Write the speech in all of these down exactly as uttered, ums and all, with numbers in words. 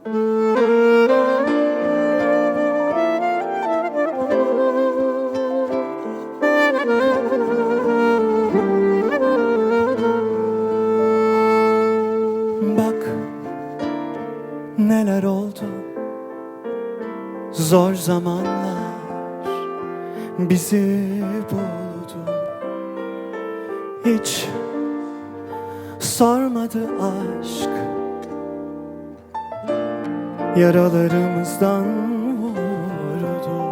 Bak neler oldu, zor zamanlar bizi buldu. Hiç sormadı aşk, yaralarımızdan vurdu.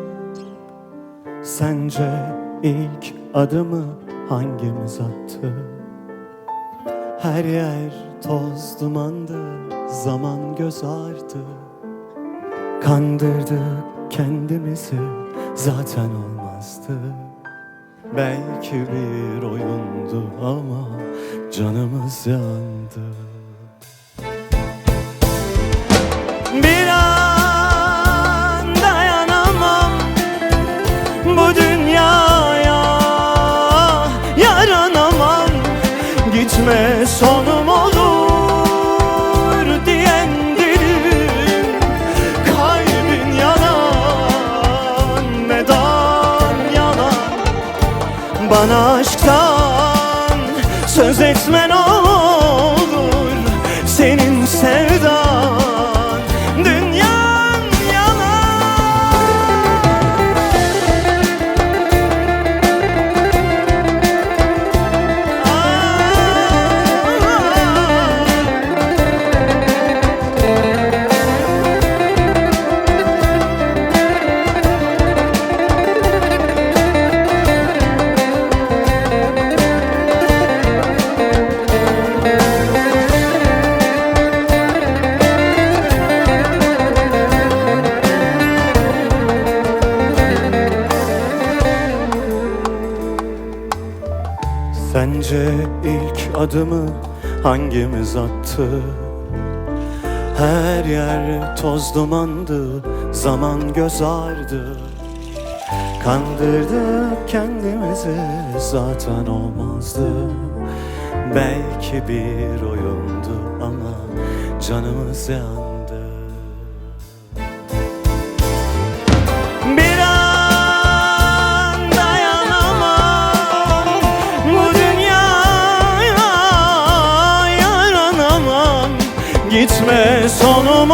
Sence ilk adımı hangimiz attı? Her yer toz dumandı, zaman göz ardı. Kandırdık kendimizi, zaten olmazdı. Belki bir oyundu ama canımız yandı. Bir an dayanamam bu dünyaya, yaranamam. Gitme sonum olur diyen dilim, kalbin yalan, neden yalan? Bana aşktan söz etmen olur, senin sevdan dünyan yalan. Sence ilk adımı hangimiz attı? Her yer toz dumandı, zaman göz ardı. Kandırdık kendimizi, zaten olmazdı. Belki bir oyundu ama canımız yandı. Gitme sonum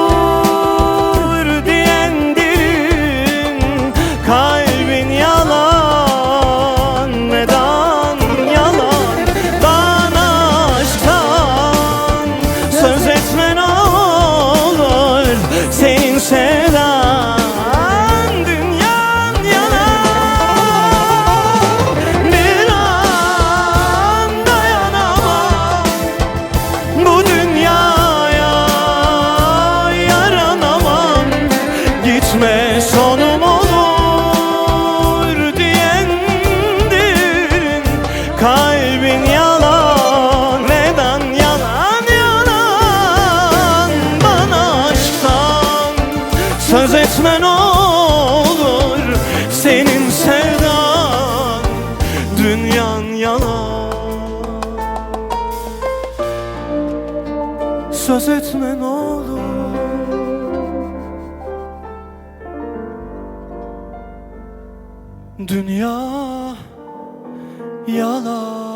olur diyen dilim, kalbin yalan, neden yalan? Bana aşktan söz etmen olur, senin sevdan dünyan yalan. Bir an dayanamam bu dünya, gitme sonum olur diyen dirin, kalbin yalan, neden yalan yalan? Bana aşktan söz etmen olur, senin sevdan dünyan yalan. Söz etmen olur, dünya yalan.